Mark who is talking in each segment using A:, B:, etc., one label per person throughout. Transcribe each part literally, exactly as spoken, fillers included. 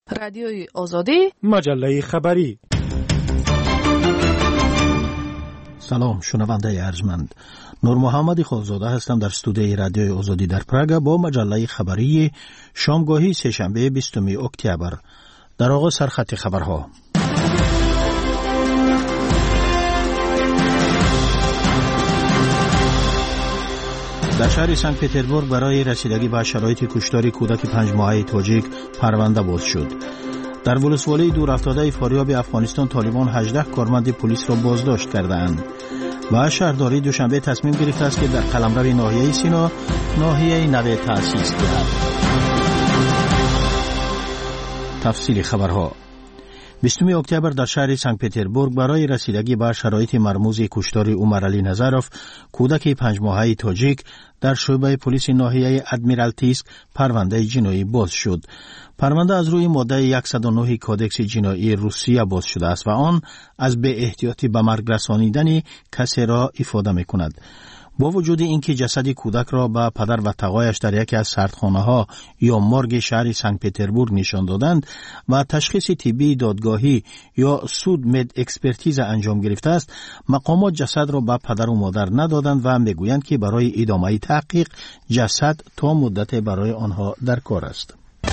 A: رادیوی آزادی،
B: مجله خبری.
C: سلام شنونده ارجمند، نور محمد خالزاده هستم در استودیوی رادیوی آزادی در پراگ با مجله خبری شامگاهی سه‌شنبه بیستم اکتبر. در آغاز سرخط خبرها. در شهر سنت پترزبورگ برای رسیدگی به شرایط کشتار کودک پنج ماهه تاجیک پرونده باز شد. در ولسوالی دور افتاده فاریاب افغانستان طالبان هجده کارمند پلیس را بازداشت کردند. و شهرداری دوشنبه تصمیم گرفته است که در قلمرو ناحیه سینا ناحیه نو تأسیس دهد. تفصیل خبرها. بیستم اکتبر در شهر سنت پترزبورگ برای رسیدگی به شرایط مرموز کشتار عمر علی نظروف کودک پنج ماهه تاجیک در شعبه پلیس ناحیه ادمیرالتیسک پرونده جنایی باز شد. پرونده از روی ماده صد و نه کودکس جنایی روسیه باز شده است و آن از بی احتیاطی به مرگ رسانیدن کسی را افاده می کند. با وجود اینکه جسد کودک را به پدر و تقایش در یکی از سردخانه‌ها یا مورگ شهر سنت پترزبورگ نشان دادند و تشخیص طبی دادگاهی یا سود مد اکسپرتیز انجام گرفته است، مقامات جسد را به پدر و مادر ندادند و میگویند که برای ادامه تحقیق جسد تا مدت برای آنها در کار است.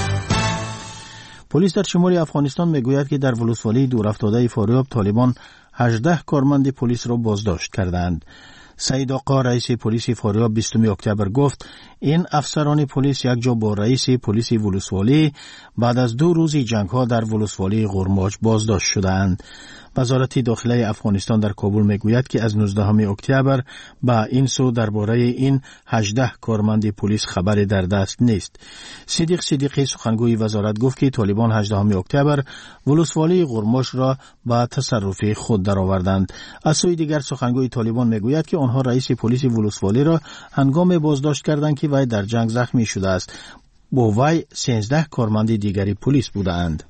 C: پلیس در شمال افغانستان میگوید که در ولسوالی دور افتاده فاریاب طالبان هجده کارمند پلیس را بازداشت کردند. سید آقا رئیس پلیس فاریاب بیستم اکتبر گفت این افسران پلیس یک جا با رئیس پلیس ولسوالی بعد از دو روز جنگ ها در ولسوالی غرماج بازداشت شدند. وزارت داخله افغانستان در کابل میگوید که از نوزدهم اکتبر به این سو درباره این هجده کارمند پلیس خبری در دست نیست. صدیق صدیقی سخنگوی وزارت گفت که طالبان هجدهم اکتبر ولسوالی غرماش را به تصرف خود درآوردند. از سوی دیگر سخنگوی طالبان میگوید که آنها رئیس پلیس ولسوالی را هنگام بازداشت کردند که وی در جنگ زخمی شده است. با وی سیزده کارمند دیگری پلیس بودند.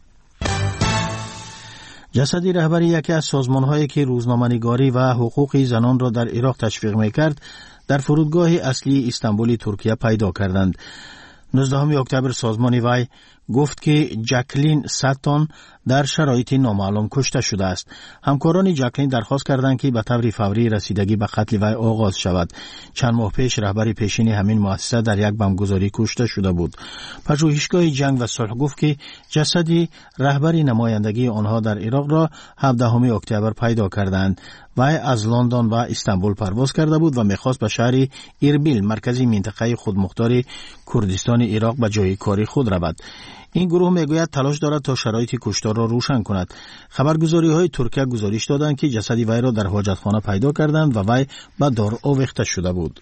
C: جسدی رهبری یکی از سازمان‌هایی که روزنامه‌نگاری و حقوق زنان را در عراق تشویق می‌کرد، در فرودگاه اصلی استانبول ترکیه پیدا کردند. نوزدهم اکتبر سازمان وی گفت که جکلین ساتون در شرایط نامعلوم کشته شده است. همکاران جکلین درخواست کردند که به طور فوری رسیدگی به قتل وی آغاز شود. چند ماه پیش رهبر پیشین همین مؤسسه در یک بمبگذاری کشته شده بود. پژوهشگاه جنگ و صلح گفت که جسد رهبر نمایندگی آنها در عراق را هفدهم اکتبر پیدا کردند. وی از لندن و استانبول پرواز کرده بود و می‌خواست به شهر اربیل مرکزی منطقه خودمختار کردستان عراق به جای کاری خود رود. این گروه میگوید تلاش دارد تا شرایط کشتار را روشن کند. خبرگزاری‌های ترکیه گزارش دادند که جسد وی را در حاجتخانه پیدا کردند و وی به دار آویخته شده بود.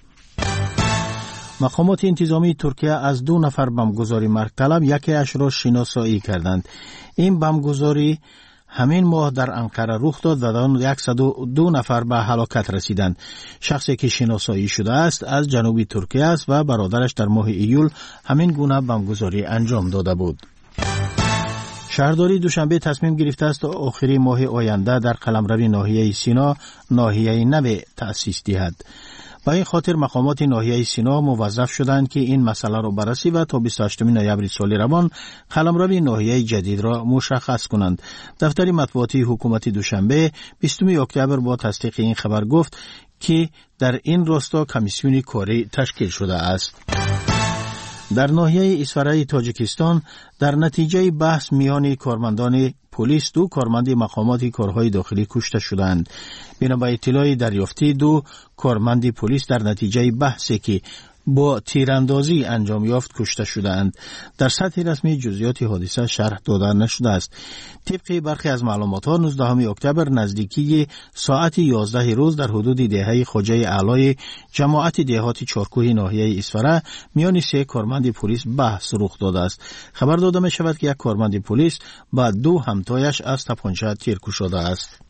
C: مقامات انتظامی ترکیه از دو نفر بمبگذار مرگ طلب یکی اش را شناسایی کردند. این بمبگذاری همین ماه در انقره رخ داد و در صد و دو نفر به هلاکت رسیدند. شخصی که شناسایی شده است از جنوبی ترکیه است و برادرش در ماه ایول همین گونه بمبگذاری انجام داده بود. شهرداری دوشنبه تصمیم گرفته است تا آخری ماه آینده در قلمرو ناحیه سینا ناحیه نو تأسیس دهد. با این خاطر مقامات ناحیه سینا موظف شدند که این مسئله را بررسی و تا بیست و هشتم نوامبر سال روان قلمرو ناحیه جدید را مشخص کنند. دفتر مطبوعاتی حکومت دوشنبه بیستم اکتبر با تصدیق این خبر گفت که در این راستا کمیسیون کاری تشکیل شده است. در ناحیه اسفرای تاجیکستان در نتیجه بحث میان کارمندان پلیس دو کارمند مقامات کارهای داخلی کشته شدند. بنا به اطلاع دریافتی دو کارمند پلیس در نتیجه بحثی که با تیراندازی انجام یافت کشته شدند. در سطح رسمی جزئیات حادثه شرح داده نشده است. طبق برخی از معلومات‌ها نوزدهم اکتبر نزدیکی ساعت یازده روز در حدود دهه خواجه اعلای جماعت دهات چارکوه ناحیه اسفره میان سه کارمند پلیس بحث رخ داده است. خبر داده می شود که یک کارمند پلیس با دو همتایش از تپانچه تیر کشیده است.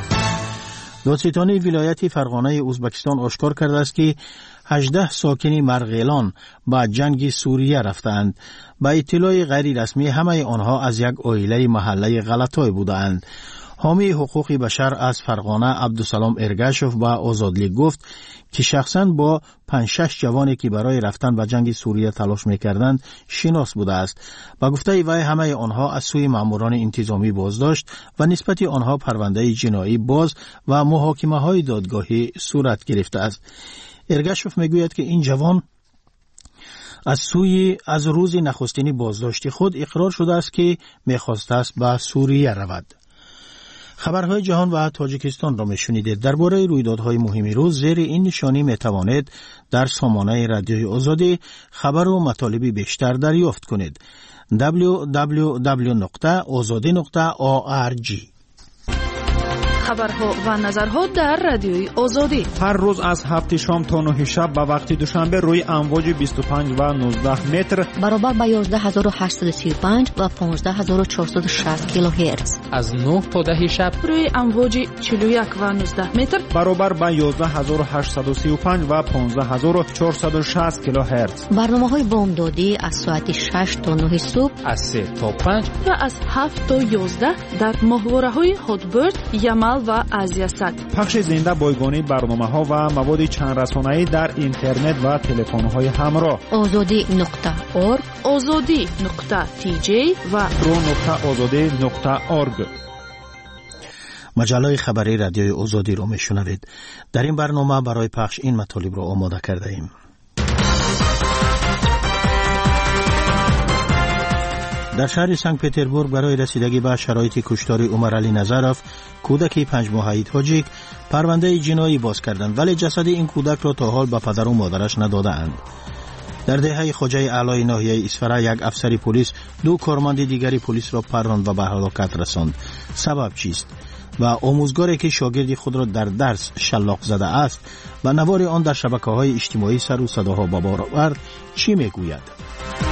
C: دادستان ولایت فرغانه ازبکستان آشکار کرده است که هجده ساکن مرغیلان با جنگ سوریه رفتند. با اطلاع غیر رسمی همه آنها از یک عائله محله غلطای بودند. حامی حقوق بشر از فرغانه عبدالسلام ارگشوف با آزادلی گفت که شخصاً با پنج شش جوانی که برای رفتن به جنگ سوریه تلاش می‌کردند شناس بوده است. با گفته وی همه آنها از سوی ماموران انتظامی بازداشت و نسبت آنها پرونده جنایی باز و محاکمه‌های دادگاهی صورت گرفته است. ارگشوف میگوید که این جوان از سوی از روز نخستین بازداشت خود اقرار شده است که می‌خواسته است به سوریه رود. خبرهای جهان و تاجیکستان را میشنیدید. درباره رویدادهای مهم روز زیر این نشانی میتوانید در سامانه رادیوی آزادی خبر و مطالب بیشتر دریافت کنید. دبلیو دبلیو دبلیو نقطه آزادی نقطه او آر جی.
A: خبرها و نظرها در رادیوی آزادی
B: هر روز از هفت شام تا نه شب به وقت دوشنبه روی امواج بیست و پنج و نوزده متر
D: برابر با یازده هزار و هشتصد و سی و پنج و پانزده هزار و چهارصد و شصت کیلوهرتز
E: از نه تا ده شب
A: روی امواج چهل و یک و نوزده متر
B: برابر با یازده هزار و هشتصد و سی و پنج و پانزده هزار و چهارصد و شصت کیلوهرتز.
D: برنامه‌های بامدادی از ساعت شش تا نه صبح،
E: از سه تا پنج
A: و از هفت تا یازده در ماهواره‌های هاتبرد، یمل و آزیاسات.
B: پخش زنده بایگانی برنامه‌ها و مواد چند رسانه‌ای در اینترنت و تلفن‌های همراه.
D: آزادی نقطه اورگ،
A: آزادی نقطه تی جی و
B: رو نقطه آزادی نقطه اورگ.
C: مجله خبری رادیوی آزادی رو میشنوید. در این برنامه برای پخش این مطالب رو آماده کرده ایم. در شهر سنت پترزبورگ برای رسیدگی به شرایط کشتار عمر علی نظروف کودک پنج ماهه تاجیک پرونده جنایی باز کردند، ولی جسد این کودک را تا حال به پدر و مادرش ندادند. در دهه خواجه اعلی ناحیه اسفره یک افسر پلیس دو کارمند دیگری پلیس را پراند و به هلاکت رساند. سبب چیست؟ و آموزگاری که شاگردی خود را در درس شلاق زده است و نوار آن در شبکه‌های اجتماعی سر و صداها به بار آورد چی میگوید؟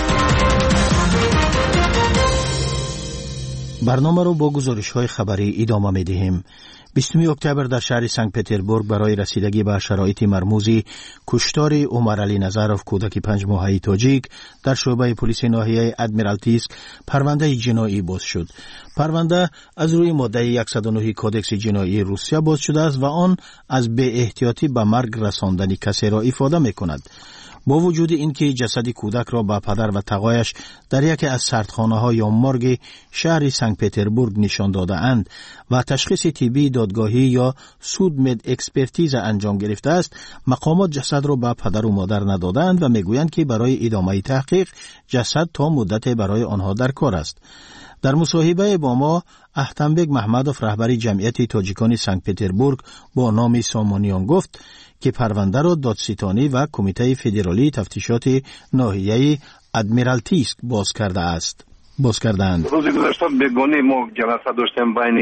C: برنامه رو با گزارش‌های خبری ادامه می‌دهیم. بیستم اکتبر در شهر سنت پترزبورگ برای رسیدگی به شرایط مرموزی کشتار عمر علی نظروف کودک پنج ماهه تاجیک در شعبه پلیس ناحیه ادمیرالتیسک پرونده جنایی باز شد. پرونده از روی ماده صد و نه کودکس جنایی روسیه باز شده است و آن از بی احتیاطی به مرگ رساندن کسی را افاده می‌کند. با وجود اینکه جسد کودک را به پدر و تقایش در یکی از سردخانه‌ها یا مورگ شهر سنت پترزبورگ نشان داده اند و تشخیص طبی دادگاهی یا سودمد اکسپرتیز انجام گرفته است، مقامات جسد را به پدر و مادر ندادند و میگویند که برای ادامه تحقیق جسد تا مدت برای آنها در کار است. در مصاحبه با ما احتمبک محمدوف رهبری جمعیت تاجیکان سنت پترزبورگ با نام سامانیان گفت که پرونده را دادستانی و کمیته فدرالی تفتیشات ناحیه ادمیرالتیسک باز کرده است. باز کردند.
F: روز گذشته بگونه ما جلسه داشتیم بین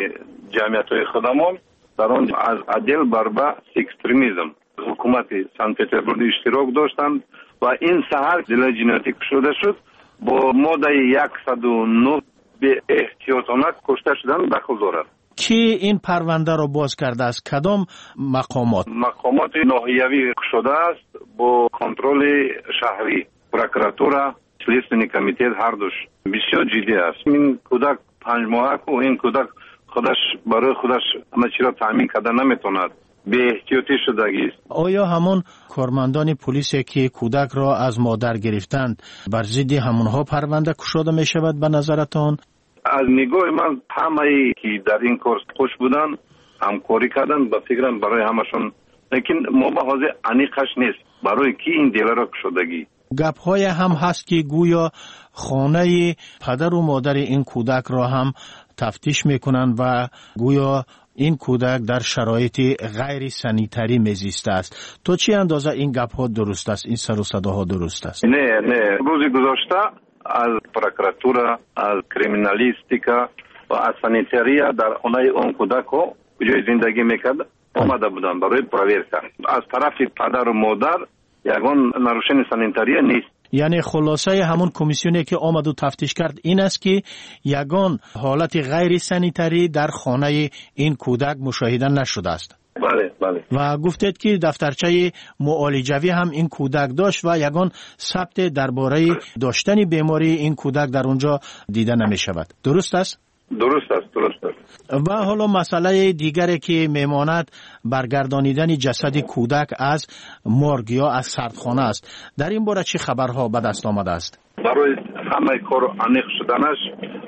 F: جمعیت خودمون در آن از عدل بر به اکستریمیسم حکومت سنت پترزبورگ اشتراک داشتند و این سحر جلوی جنایتی شده شد با ماده صد و نه به احتیاطانه کشته شدن داخل دارد.
C: کی این پرونده را باز کرده است؟ کدام مقامات؟
F: مقامات ناحیوی شده است با کنترل شهری، پروکراتورا، لیستنی کمیته هر دوش بسیار جدی است. این کودک پنج ماهه و این کودک خودش برای خودش همه چی را تامین کرده نمیتوند، به احتیاطی شدگی است.
C: آیا همون کارمندان پلیس که کودک را از مادر گرفتند بر ضد همونها پرونده گشوده می شود به نظرتان؟
F: از نگاه من همه که در این کار خوش بودن همکاری کردن با فکرم برای همشون، لیکن ما به حاضر انیقش نیست برای کی این دیل را شدگی.
C: گپ های هم هست که گویا خانه پدر و مادر این کودک را هم تفتیش میکنند و گویا این کودک در شرایط غیر سانیتری میزیسته است. تو چی اندازه این گپ ها درست است؟ این سر و صداها درست است؟
F: نه نه روزی گذشته از پروکراتورا، از کریمینالیستیکا و از سانیتریا در خانه اون کودک ها کجای زندگی میکرد آمده بودن برای پرویرکا. از طرف پدر و مادر یگان نروشن سانیتریا نیست.
C: یعنی خلاصه همون کمیسیونی که آمد و تفتیش کرد این است که یگان حالت غیر سانیتری در خانه این کودک مشاهده نشده است.
F: بله بله.
C: و گفتید که دفترچه معالجوی هم این کودک داشت و یگان ثبت درباره داشتن بیماری این کودک در اونجا دیده نمی شود. درست است؟
F: درست است درست است.
C: و حالا مسئله دیگری که میماند برگردانیدن جسد کودک از مورگ یا از سردخانه است. در این باره چه خبرها به دست آمده است؟
F: برای همه کار عمیق شدنش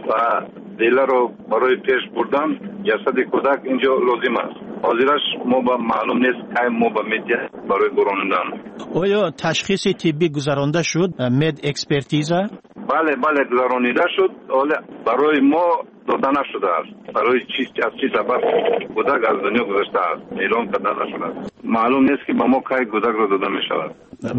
F: و دیله رو برای پیش بردن جسد کودک اینجا لازم است. حاضرش ما با معلوم نیست که ما با میدیه برای برانیدن.
C: آیا تشخیص طبی گذرانده شد؟ مد اکسپرتیزه؟
F: بله بله گذرانیده شد، ولی برای ما داده نشده است. برای چیز از چی سبب کودک از دنیا گذشته است اعلام کرده نشده است. معلوم نیست که به ما کی کودک را داده می شود.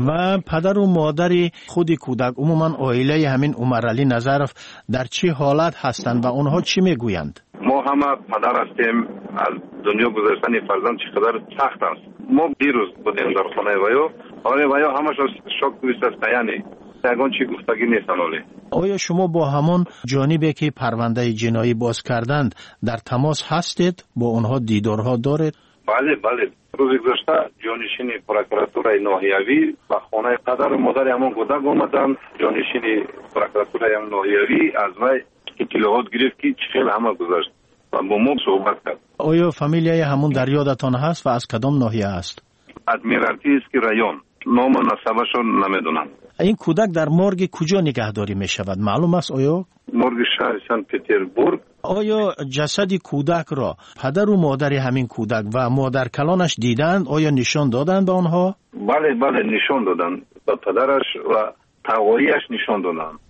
C: و پدر و مادر خود کودک، عموما عائله همین عمرعلی نظرف در چه حالت هستند و آنها چی میگویند؟
F: ما همه پدر هستیم، از دنیا گذشتن فرزند چقدر سخت است. ما دیروز بودیم در خانه ویو، آره ویو همش شوک دوست است، یعنی یگان چی گفتگی نیست. ولی
C: آیا شما با همون جانبی که پرونده جنایی باز کردند در تماس هستید؟ با آنها دیدارها دارید؟
F: بله بله، روز گذشته جانشین پروکراتورای ناحیوی و خانه پدر و مادر همون کودک آمدند. جانشین پروکراتورای ناحیوی از وی اطلاعات گرفت که چه خیلی همه گذشت و با ما صحبت کرد.
C: آیا فامیلیای همون در یادتان هست و از کدام ناحیه است؟
F: ادمیرالتی است که رایون، نام و نسبشون نمیدونم.
C: این کودک در مورگ کجا نگهداری می شود معلوم است؟ آیا
F: مورگ شهر سن پتربورگ.
C: آیا جسد کودک را پدر و مادر همین کودک و مادر کلانش دیدند؟ آیا نشان دادند به آنها؟
F: بله بله نشان دادند، به پدرش و تواییش نشان دادند.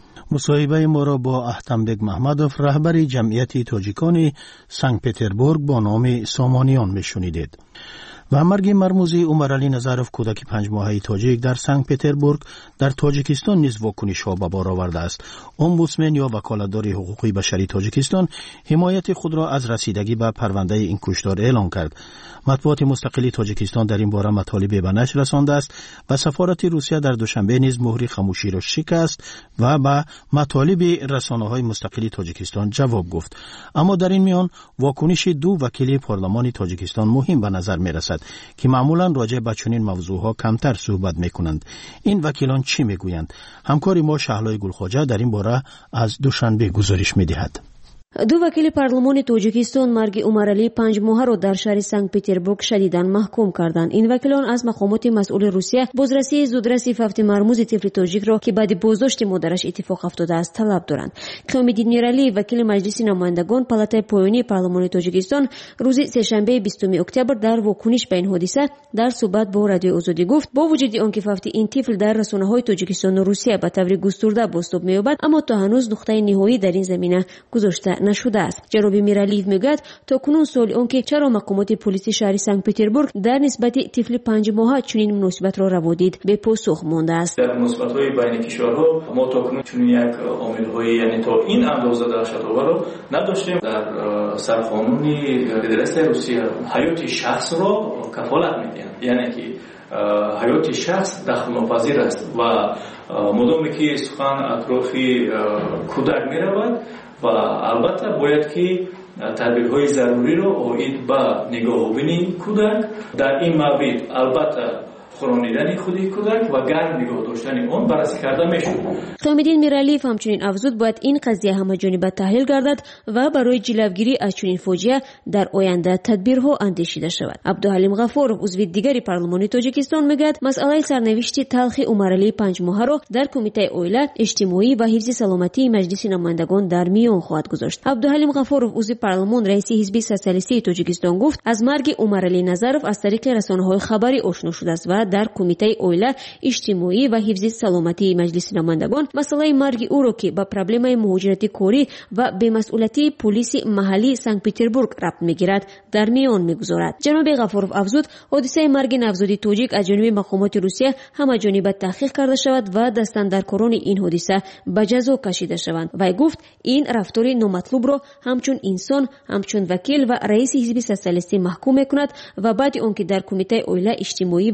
C: مصاحبه ما را با احتمبک محمدوف رهبر جمعیت تاجیکان سنت پتربورگ با نام سامانیان میشنیدید. و مرگ مرموزی عمرعلی نظرف کودک پنج ماهه تاجیک در سنت پتربورگ در تاجیکستان نیز واکنش ها به بار آورده است. امبودسمن یا وکالتدار حقوق بشری تاجیکستان حمایت خود را از رسیدگی به پرونده این کشتار اعلان کرد. مطبوعات مستقلی تاجیکستان در این باره مطالب به نشر رسانده است و سفارت روسیه در دوشنبه نیز مهر خاموشی را شکست و به مطالب رسانه‌های مستقلی تاجیکستان جواب گفت. اما در این میان واکنش دو وکیل پارلمان تاجیکستان مهم به نظر می‌رسد که معمولا راجع به چنین موضوعها کمتر صحبت می‌کنند. این وکیلان چی می‌گویند؟ همکار ما شهلای گلخواجه در این باره از دوشنبه گزارش می‌دهد.
G: دو وکیل پارلمان تاجیکستان مرگ عمرعلی پنج ماهه را در شهر سنت پتربورگ شدیداً محکوم کردند. این وکیلان از مقامات مسئول روسیه بازرسی زودرس فقط مرموز طفل تاجیک را که بعد بازداشت مادرش اتفاق افتاده است طلب دارند. قیامالدین میرعلی وکیل مجلس نمایندگان پالاتای پایانی پارلمان تاجیکستان روز سه‌شنبه بیستم اکتبر در واکنش به این حادثه در صحبت با رادیو آزادی گفت با وجود آنکه فقط این طفل در رسانه‌های تاجیکستان و روسیه به طور گسترده بازتاب می‌یابد، اما تا هنوز نقطه نهایی در این زمینه گذاشته نشده است. جناب میرعلی میگوید تا کنون سوال آنکه چرا مقامات پلیس شهر سنت پتربورگ در نسبت طفل پنج ماهه چنین مناسبت را روا دید به پاسخ مانده است.
H: در مناسبت‌های بین کشورها ما تا کنون چنین یک عامل‌های یعنی تا این اندازه دهشت‌آور را نداشتیم. در سرقانون فدراسیون روسیه حیات شخص را کفالت می‌دهند، یعنی که حیات شخص دخل‌ناپذیر است و مدامی که سخن اطراف کودک می‌رود و البته باید که تدبیرهای ضروری را اوید به نگاه‌آوری کودک در این مورد البته خورانیدن خودی کودک و گرم نگاه داشتن آن بررسی کرده میشود.
G: قیامالدین میرعلی همچنین افزود باید این قضیه همه‌جانبه تحلیل گردد و برای جلوگیری از چنین فاجعه در آینده تدبیرها اندیشیده شود. عبدالحلیم غفورov عضو دیگری پارلمان تاجیکستان میگوید مسئله سرنوشت تلخ عمرعلی پنج ماهه را در کمیته عائله، اجتماعی و حفظ سلامتی مجلس نمایندگان در میان خواهد گذاشت. عبدالحلیم غفورov عضو پارلمان رئیس حزب سوسیالیستی تاجیکستان گفت از مرگ عمرعلی نظرف از طریق رسانه‌های خبری آشنا شده است و در کمیته عائله، اجتماعی و حفظ سلامتی مجلس نمایندگان مسئله مرگ او را که با پروبلم مهاجرت کاری و بی‌مسئولیتی پلیس محلی سنت پتربورگ ربط میگیرد در میان میگذارد. جناب غفورov افزود حادثه مرگ نوزاد تاجیک از جانب مقامات روسیه همه‌جانبه تحقیق کرده شود و دستاندرکاران این حادثه به جزا کشیده شوند. و گفت این رفتار نامطلوب را همچون انسان، همچون وکیل و رئیس حزب سوسیالیستی محکوم میکند و بعد آنکه در کمیته عائله، اجتماعی و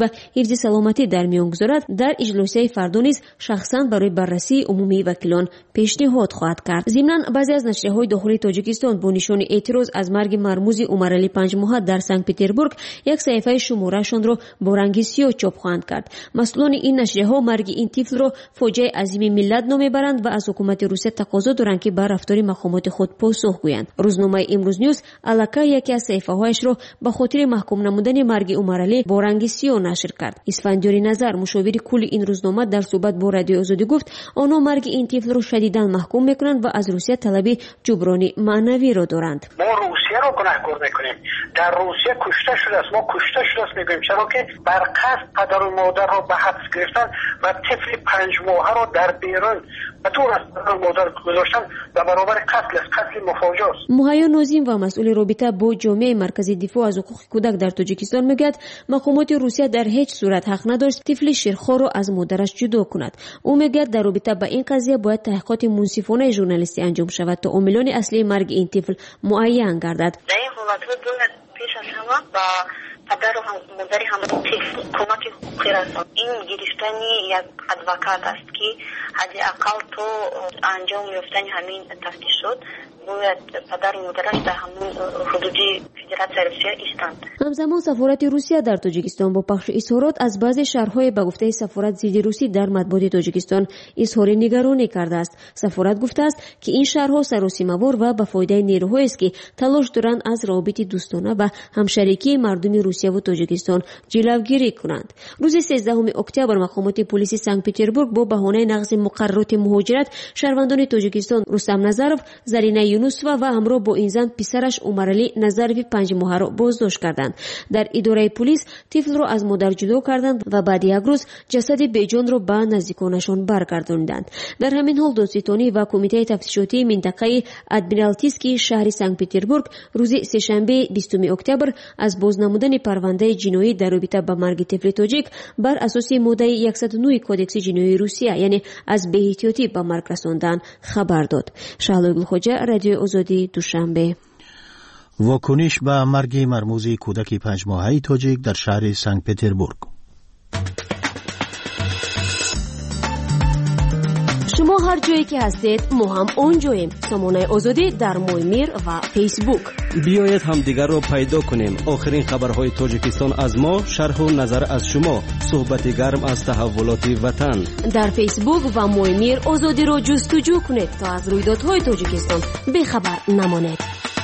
G: ҳифзи саломатӣ дар миён гузорад, дар иҷлосияи фардо низ шахсан барои баррасии умумии вакилон пешниҳод хоҳад кард. зимнан баъзе аз нашрияҳои дохилии тоҷикистон бо нишони эътироз аз марги мармӯзи Умаралӣ панҷмоҳа дар Санкт-Петербург як саҳифаи шумораашонро бо ранги сиёҳ чоп хоҳанд кард. масъулони ин нашрияҳо марги ин тифлро фоҷиаи азими миллат номебаранд ва аз ҳукумати Русия тақозо доранд ки ба рафтори мақомоти худ посух гӯянд. рӯзномаи Имрӯз Ньюс аллакай яке аз саҳифаҳояшро ба хотири маҳкум намудани марги Умаралӣ бо ранги сиёҳ нашр кард. Исфандиёри Назар, мушовири кулли ин рӯзнома, дар суҳбат бо Радиои Озодӣ гуфт, онҳо марги ин тифлро шадидан маҳкум мекунанд ва аз Русия талаби ҷуброни маънавиро доранд.
I: мо Русияро гунаҳкор мекунем. дар Русия кушта шудааст, мо кушта шудааст мегӯем, чаро ки бар қасд падару модарро ба ҳабс гирифтан ва тифли панҷмоҳаро дар берун ба тур аз падару модар гузоштан ба баробари қатл аст, қатли муфоҷиъаст.
G: муҳайё Нозим ва масъули робита бо ҷомеаи маркази дифоъ аз ҳуқуқи кӯдак дар Тоҷикистон мегӯяд, мақомоти Русия дар ҳеҷ сурат ҳақ надошт тифли ширхоро аз модараш ҷудо кунад. ӯ мегӯяд дар робита ба ин қазия бояд таҳқиқоти мунсифонаи журналистӣ анҷом шавад то омилони аслии марги ин тифл муайян гардад.
J: дар ин ҳолатҳо бояд пеш аз ҳама ба падару модари ҳамон тифл кӯмаки ҳуқуқӣ расонад. ин гирифтани як адвокат аст ки ҳадди ақал то анҷом ёфтани ҳамин тафтишот бояд падару модараш дар ҳамон ҳудуди Федератсияи Русия истанд.
G: ҳамзамон сафорати Русия дар Тоҷикистон бо пахши изҳорот аз баъзе шаҳрҳои ба гуфтаи сафорат зидди русӣ дар матбуоти Тоҷикистон изҳори нигаронӣ кардааст. Сафорат гуфтааст, ки ин шаҳрҳо саросимавор ва ба фоидаи нерӯҳоест, ки талош доранд аз равобити дӯстона ва ҳамшарикии мардуми Русияву Тоҷикистон ҷилавгирӣ кунанд. рӯзи сезддаҳуми октябр мақомоти полиси Санкт-Петербург бо баҳонаи нақзи муқаррароти муҳоҷират шаҳрвандони Тоҷикистон Рустам Назаров, Зарина Юнусова ва ҳамроҳ бо ин зан писараш Умаралӣ Назарови панҷмоҳаро боздошт карданд. дар идораи полис тифлро аз модар ҷудо карданд ва баъди як рӯз ҷасади беҷонро ба наздиконашон баргардонинданд. дар ҳамин ҳол додситонӣ ва кумитаи тафтишотии минтақаи Адмиралтейскии шаҳри Санкт-Петербург рӯзи сешанбе бистуми октябр аз бознамудани парвандаи ҷиноӣ дар робита ба марги тифли тоҷик бар асоси моддаи яксаду нӯҳ кодекси ҷиноии Русия, яъне аз беэҳтиётӣ ба марг расондан хабар дод. Шаҳлои Гулхоҷа, Радиои Озодӣ, Душанбе.
C: واکنش به مرگ مرموز کودک پنج ماهه تاجیک در شهر سنت پتربورگ.
G: شما هر جایی که هستید ما هم اونجاییم. سامانه آزادی در مویمیر و فیسبوک.
K: بیایید هم دیگر رو پیدا کنیم. آخرین خبرهای تاجیکستان از ما، شرح و نظر از شما، صحبت گرم از تحولات وطن.
G: در فیسبوک و مویمیر آزادی رو جستجو کنید تا از رویدادهای تاجیکستان بیخبر نمانید.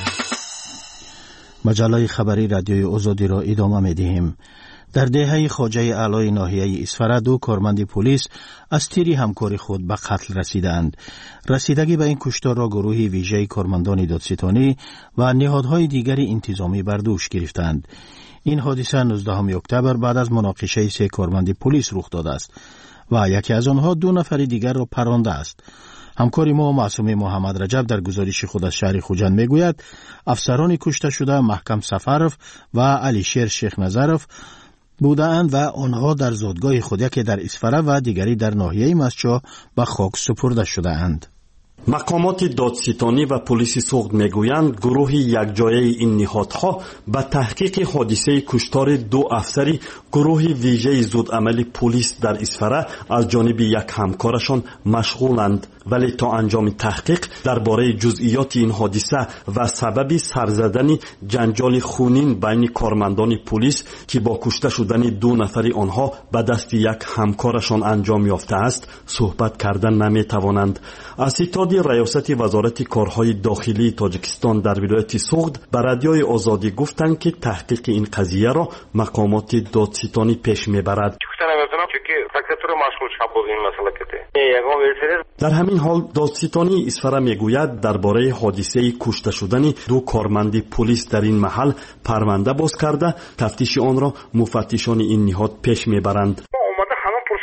C: مجله خبری رادیوی آزادی را ادامه می‌دهیم. در دهه خواجه اعلای ناحیه اسفره دو کارمند پلیس از تیر همکار خود به قتل رسیدند. رسیدگی به این کشتار را گروهی ویژه کارمندان دادستانی و نهادهای دیگری انتظامی بر دوش گرفتند. این حادثه نوزدهم اکتبر بعد از مناقشه سه کارمند پلیس رخ داده است و یکی از آنها دو نفر دیگر را پرانده است. همکار ما معصوم محمد رجب در گزارش خود از شهر خوجند میگوید افسران کشته شده محکم سفرов و علیشیر شیخ نظرов بودند و آنها در زادگاه خود یکی در اسفره و دیگری در ناحیه مسجد به خاک سپرده شده‌اند.
L: مقامات دادستانی و پلیس سوخت میگویند گروه یکجایی این نهادها به تحقیق حادثه کشتار دو افسری گروه ویژه زودعمل پلیس در اسفره از جانب یک همکارشان مشغولند، ولی تا انجام تحقیق درباره جزئیات این حادثه و سبب سرزدن جنجال خونین بین کارمندان پلیس که با کشته شدن دو نفر آنها به دست یک همکارشان انجام یافته است صحبت کردن نمیتوانند. اسیتاد ریاست وزارت کارهای داخلی تاجیکستان در ولایت سوخت به رادیوی آزادی گفتند که تحقیق این قضیه را مقامات دادستانی پیش میبرد. در همین حال دادستانی اسفره میگوید درباره حادثه کشته شدن دو کارمند پلیس در این محل پرونده باز کرده تفتیش آن را مفتشان این نهاد پیش میبرند.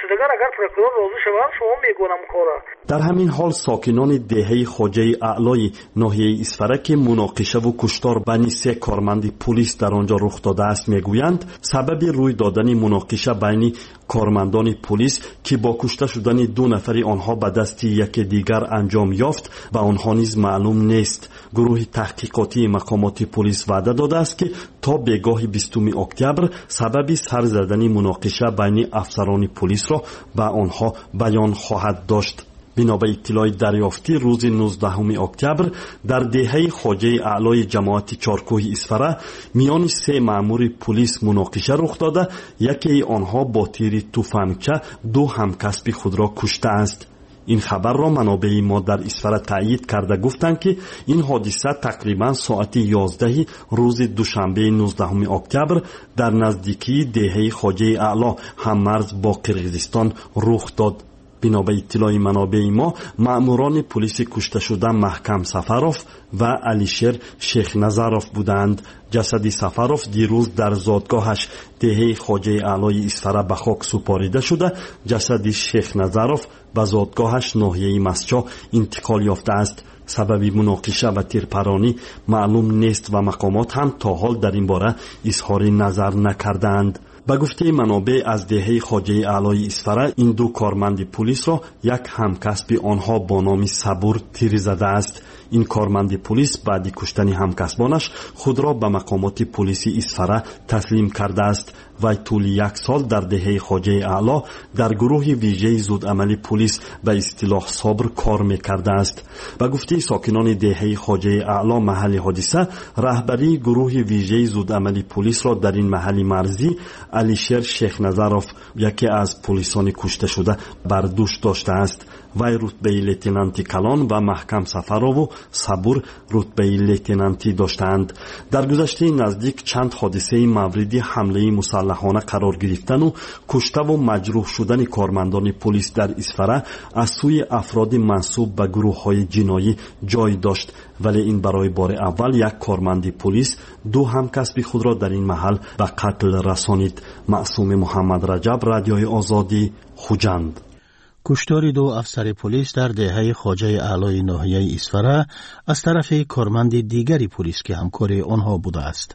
I: шудагар агар прокурор розӣ шаванд шумо мекунам кора.
L: дар ҳамин ҳол сокинони деҳаи хоҷаи аълои ноҳияи Исфара ки муноқишаву куштор байни се корманди пулис дар он ҷо рух додааст мегӯянд, сабаби рӯй додани муноқиша байни кормандони пулис ки бо кушта шудани ду нафари онҳо ба дасти яке дигар анҷом ёфт ба онҳо низ маълум нест. гурӯҳи таҳқиқотии мақомоти пулис ваъда додааст ки то бегоҳи бистуми октябр сабаби сар задани муноқиша байни афсарони пулисро ба онҳо баён хоҳад дошт. бино ба иттилои дарёфтӣ рӯзи нуздаҳуми октябр дар деҳаи хоҷаи аълои ҷамоати чоркӯҳи Исфара миёни се маъмури пулис муноқиша рух дода, якеи онҳо бо тири туфангча ду ҳамкасби худро куштааст. ин хабарро манобеи мо дар Исфара таъйид карда гуфтанд ки ин ҳодиса тақрибан соати ёздаҳи рӯзи душанбеи нуздаҳуми октябр дар наздикии деҳаи хоҷаи аъло ҳаммарз бо Қирғизистон рух дод. бино ба иттилои манобеи мо маъмурони пулиси кушташуда Маҳкам Сафаров ва Алишер Шехназаров буданд. ҷасади Сафаров дирӯз дар зодгоҳаш деҳаи хоҷаи аълои Исфара ба хок супорида шуда, ҷасади Шехназаров ба зодгоҳаш ноҳияи Масчо интиқол ёфтааст. сабаби муноқиша ва тирпаронӣ маълум нест ва мақомот ҳам то ҳол дар ин бора изҳори назар накардаанд. ба гуфтаи манобеъ аз деҳаи хоҷаи аълои Исфара ин ду корманди пулисро як ҳамкасби онҳо бо номи Сабур тир задааст. ин корманди пулис баъди куштани ҳамкасбонаш худро ба мақомоти пулиси Исфара таслим кардааст. вай тӯли як сол дар деҳаи хоҷаи аъло дар гурӯҳи вижаи зудамали пулис ба истилоҳ собр кор мекардааст. ба гуфтаи сокинони деҳаи хоҷаи аъло маҳалли ҳодиса, раҳбарии гурӯҳи вижаи зудамали пулисро дар ин маҳалли марзӣ Алишер Шехназаров, яке аз пулисони кушташуда, бар дӯш доштааст. вай рутбаи лейтенанти калон ва Маҳкам Сафарову Сабур рутбаи лейтенантӣ доштаанд. дар гузаштаи наздик чанд ҳодисаи мавриди ҳамлаи мусаллаҳона қарор гирифтану куштаву маҷрӯҳ шудани кормандони пулис дар Исфара аз сӯи афроди мансуб ба гурӯҳҳои ҷиноӣ ҷой дошт, вале ин барои бори аввал як корманди пулис ду ҳамкасби худро дар ин маҳал ба қатл расонид. маъсуми Муҳаммад Раҷаб, Радиои Озодӣ, Хуҷанд.
C: куштори ду афсари пулис дар деҳаи хоҷаи аълои ноҳияи Исфара аз тарафи корманди дигари пулис ки ҳамкори онҳо будааст.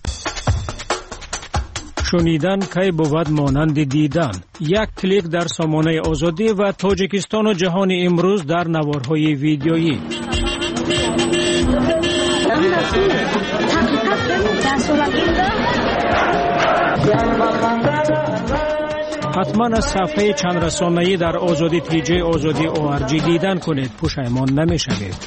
M: шунидан кай бувад монанди дидан. як клик дар сомонаи озодӣ ва Тоҷикистону ҷаҳони имрӯз дар наворҳои видеоӣ. ҳатман аз сафҳаи чандрасонаӣ дар озодӣ тиҷаи озодӣ о ар ҷи дидан кунед, пушаймон намешавед.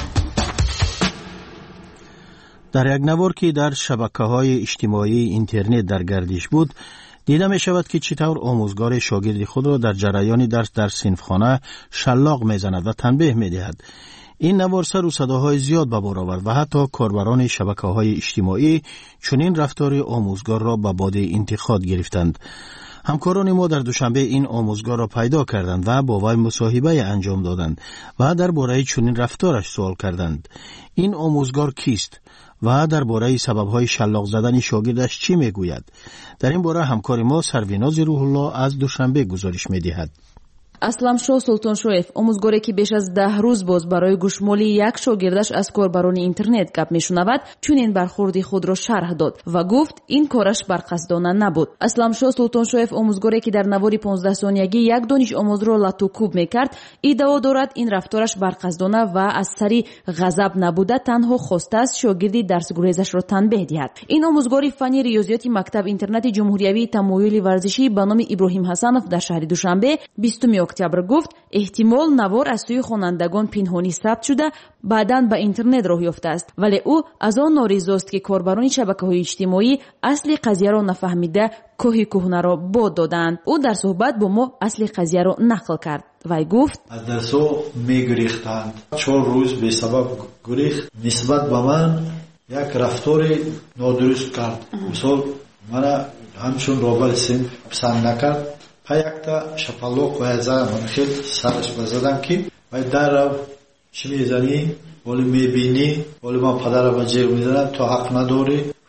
C: дар як навор ки дар шабакаҳои иҷтимоии интернет дар гардиш буд, дида мешавад ки чӣ тавр омӯзгори шогирди худро дар ҷараёни дарс дар синфхона шаллоқ мезанад ва танбеҳ медиҳад. ин навор сару садоҳои зиёд ба бор овард ва ҳатто корбарони шабакаҳои иҷтимоӣ чунин рафтори омӯзгорро ба боди интиқод гирифтанд. ҳамкорони мо дар душанбе ин омӯзгорро пайдо карданд ва бо вай мусоҳибае анҷом доданд ва дар бораи чунин рафтораш суол карданд. ин омӯзгор кист ва дар бораи сабабҳои шаллоқ задани шогирдаш чӣ мегӯяд? дар ин бора ҳамкори мо Сарвинози Рӯҳулло аз Душанбе гузориш медиҳад.
A: Асламшоҳ Султоншоев, омӯзгоре ки беш аз даҳ рӯз боз барои гӯшмоли як шогирдаш аз корбарони интернет гап мешунавад, чунин бархурди худро шарҳ дод ва гуфт ин кораш барқасдона набуд. Асламшоҳ Султоншоев омӯзгоре ки дар навори понздаҳсониягӣ як дониш омӯзро латукуб мекард, иддао дорад ин рафтораш барқасдона ва аз сари ғазаб набуда, танҳо хостааст шогирди дарсгурезашро танбеҳ диҳад. ин омӯзгори фанни риёзиёти мактаб интернати ҷумҳуриявии тамоюли варзишӣ ба номи Иброҳим Ҳасанов дар шаҳри Душанбе бистуми октябр гуфт, эҳтимол навор аз сӯи хонандагон пинҳонӣ сабт шуда баъдан ба интернет роҳ ёфтааст, вале ӯ аз он норизост ки корбарони шабакаҳои иҷтимоӣ асли қазияро нафаҳмида кӯҳи кӯҳнаро бод доданд. ӯ дар суҳбат бо мо асли қазияро нақл кард. вай гуфт:
N: аз дарсо мегирихтанд, чор рӯз бесабаб гирихт, нисбат ба ман як рафтори нодуруст кард. мисол мана ҳамчун робали синф писанд накард, ҳа якта шапаллоқ вай задам, ман хел сараш базадам ки вай даррав чӣ мезанӣ, оли мебинӣ, оли ман падара ба ҷер мезанам, то ҳақ надорӣ,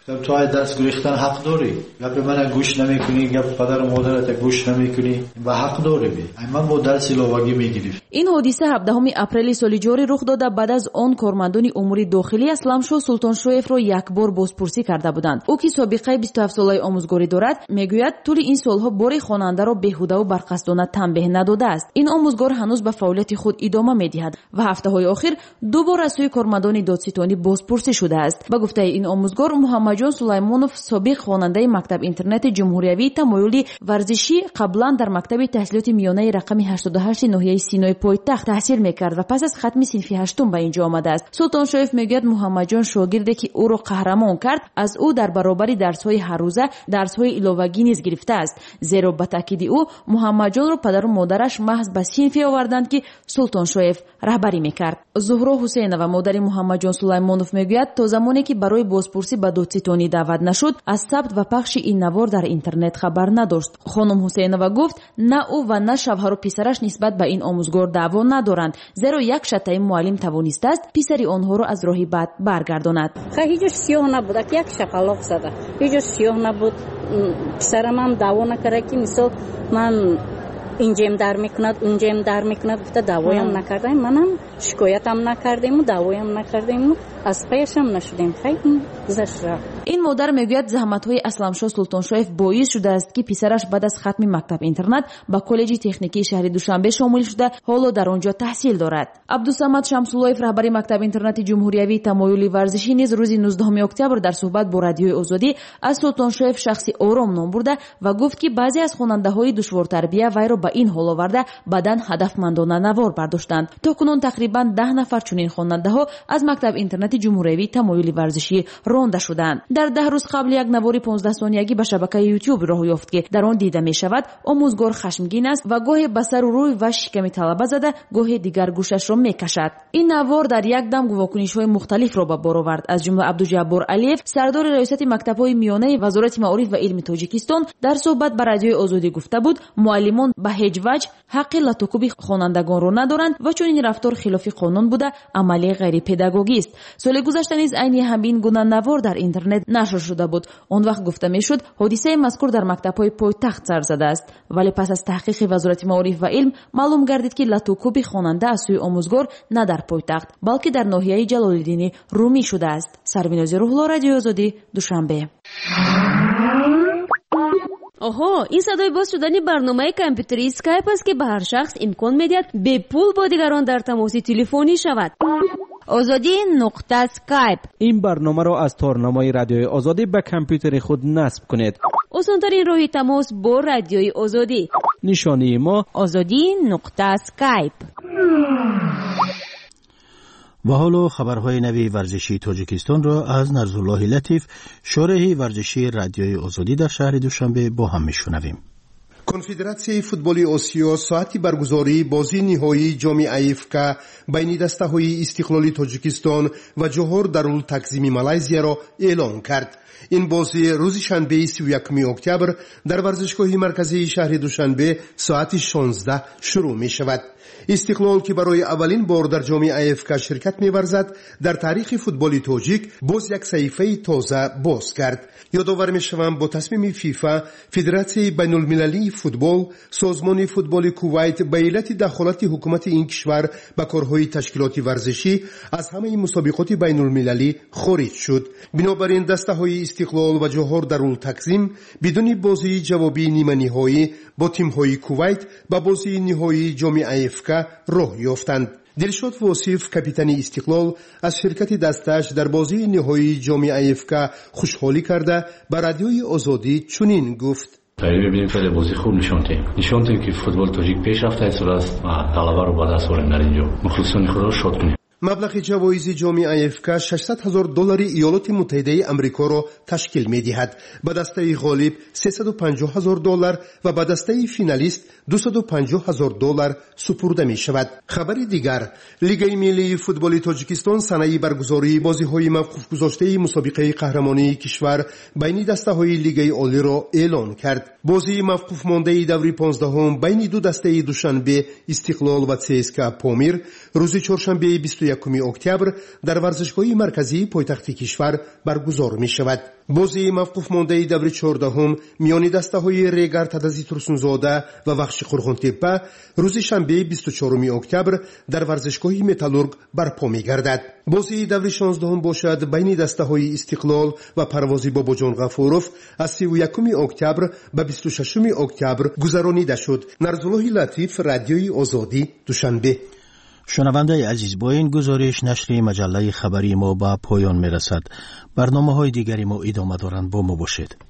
N: تو های درس گریختن حق داری. گپ من گوش نمیکنی، گپ پدر و مادرت گوش نمیکنی، با حق داری بی. من با درس ایلوگی میگیریم.
A: این حادثه هفدهم اپریل سال جاری رخ داده. بعد از آن کارمندان امور داخلی اسلامشو سلطانشویف را یک بار بازپرسی کرده بودند. او که سابقه بیست و هفت ساله آموزگاری دارد، میگوید طول این سالها بار خواننده را بیهوده و برقصدانه تنبیه نداده است. این آموزگار هنوز به فعالیت خود ادامه میدهد و هفته‌های اخیر دو بار از سوی کارمندان دادستانی بازپرسی شده است. با گفته این آموزگار، محمد جان سلیمانوف سابق خواننده مکتب اینترنت جمهوریوی تمایلی ورزشی قبلا در مکتب تحصیلات میانه رقم هشتاد و هشت ناحیه سینای پایتخت تحصیل میکرد و پس از ختم صنف هشتم به اینجا آمده است. سلطان شریف میگوید محمد جان شاگردی که او را قهرمان کرد، از او در برابر درس‌های هر روزه درس‌های ایلاوگی نیز گرفته است. زیرا به تاکید او محمد جان را پدر و مادرش محض به صنفی آوردند که سلطان شریف رهبری میکرد. زهرا حسینова مادر محمد جان سلیمانوف میگوید تا زمانی که برای بازپرسی به دادستانی دعوت نشد، از ثبت و پخش این نوار در اینترنت خبر نداشت. خانم حسینова گفت نه او و نه شوهر و پسرش نسبت به این آموزگار دعوا ندارند، زیرا یک شتای معلم توانسته است پسری آنها را از راه بد برگرداند.
O: هیچ سیاه نبود، یک شقلاق زده، هیچ سیاه نبود. پسرم هم دعوا نکرد که مثلا من اینجام در میکند اونجام در میکند گفته دعوایم نکردیم، منم شکایتم نکردیم و دعوایم نکردیم و از پیشم نشدیم. خیلی زشت. این
A: مادر میگوید زحمت‌های اسلامشاه سلطانشویف باعث شده است که پسرش بعد از ختم مکتب اینترنت با کالج تکنیکی شهر دوشنبه شامل شده، حالا در آنجا تحصیل دارد. عبدالصمد شمس‌اللهیف رهبر مکتب اینترنت جمهوریوی تمایلی ورزشی نیز روز نوزدهم اکتبر در صحبت با رادیوی آزادی از سلطانشویف شخصی آرام نام برده و گفت که بعضی از خواننده‌های دشوارتربیه وی را به این حال آورده بعداً هدفمندانه نوار برداشتند. تاکنون تقریباً ده نفر چنین خواننده‌ها از مکتب اینترنت جمهوریوی تمایلی ورزشی رانده شدند. در ده روز قبل یک نوار پانزده ثانیه‌ای به شبکه یوتیوب راه یافت که در آن دیده می‌شود آموزگار خشمگین است و گاهی به سر و روی و شکم طلبه زده، گاهی دیگر گوشش را می‌کشد. این نوار در یک دم واکنش‌های مختلف را به بار آورد. از جمله عبدالجبار علیف، سردار ریاست مکتب‌های میانه وزارت معارف و علم تاجیکستان، در صحبت با رادیوی آزادی گفته بود معلمان به هیچ وجه حق لاتوکوبی خوانندگان را ندارند و چون این رفتار خلاف قانون بوده عملی غیر پداگوژی است. سال گذشته نیز عین همین گونه نوار در اینترنت نشر شده بود. آن وقت گفته میشد حادثه مذکور در مکتب‌های پایتخت سر زده است، ولی پس از تحقیق وزارت معارف و علم معلوم گردید که لاتوکوبی خواننده از سوی آموزگار نه در پایتخت بلکه در ناحیه جلال‌الدین رومی شده است. سروناز روح‌الله، رادیو آزادی، دوشنبه.
G: آها، این صدای باز شدن برنامه کامپیوتری اسکایپ است که به هر شخص امکان میدهد به پول با دیگران در تماس تلفنی شود.
P: آزادی نقطه اسکایپ.
E: این برنامه را از تارنمای رادیوی آزادی به کامپیوتر خود نصب کنید.
G: آسان‌ترین راه تماس با رادیوی آزادی.
E: نشانی ما
P: آزادی نقطه اسکایپ.
C: و حالا خبرهای نوی ورزشی تاجیکستان را از نرزالله لطیف، شارح ورزشی رادیوی آزادی در شهر دوشنبه با هم میشنویم.
Q: کنفدراسیای فوتبال آسیا ساعتی برگزاری بازی نهایی جام افک بین دسته‌های استقلالی تاجیکستان و جوهر دارالتقسیم مالزیا را اعلام کرد. این بازی روز شنبه سی و یکم اکتبر در ورزشگاه مرکزی شهر دوشنبه ساعت شانزده شروع می شود. استقلال که برای اولین بار در جام افک شرکت می‌ورزد در تاریخ فوتبال تاجیک باز یک صحیفه تازه باز کرد. یادآور می‌شوم با تصمیم فیفا فدراسیای بین‌المللی فوتبال سازمان فوتبال کویت به علت دخالت حکومت این کشور به کارهای تشکیلاتی ورزشی از همه مسابقات بین‌المللی خارج شد. بنابراین دسته‌های استقلال و جوهر دارالتقسیم بدون بازی جوابی نیمه نهایی با تیم‌های کویت به بازی نهایی جام افک راه یافتند. دلشاد واصف کاپیتان استقلال از شرکت دستش در بازی نهایی جام افک خوشحالی کرده به رادیوی آزادی چنین گفت:
R: داریم ببینیم خیلی بازی خوب نشون دادیم. نشون دادیم که فوتبال تاجیک پیشرفته است و طلبه رو بعد از سال در اینجا مخلصان خود را شاد کنیم.
Q: مبلغ جوایز جام افک ششصد هزار دلار ایالات متحده آمریکا را تشکیل می‌دهد. به دسته غالب سیصد و پنجاه هزار دلار و به دسته فینالیست دویست و پنجاه هزار دلار سپرده می شود. خبر دیگر، لیگ ملی فوتبال تاجیکستان صنایع برگزاری بازی‌های موقوف گذاشته مسابقه قهرمانی کشور بین دسته‌های لیگ عالی را اعلان کرد. بازی موقوف مانده دوره پانزدهم بین دو دسته دوشنبه استقلال و سی اس کے پامیر روز چهارشنبه بیست و و یکم اکتبر در ورزشگاه مرکزی پایتخت کشور برگزار می شود. بازی موقوف مانده دور چهاردهم میان دسته‌های ریگر تدزی ترسونزاده و وخش قرغن‌تپه روز شنبه بیست و چهارم اکتبر در ورزشگاه متالورگ برپا می‌گردد. بازی دور شانزدهم باشد بین دسته‌های استقلال و پروازی باباجان غفورов از سی و یکم اکتبر به بیست و ششم اکتبر گذرانیده شد. نرزالله لطیف، رادیوی آزادی، دوشنبه.
C: شنونده عزیز، با این گزارش نشر مجله خبری ما به پایان میرسد. برنامه های دیگری ما ادامه دارند، با ما باشید.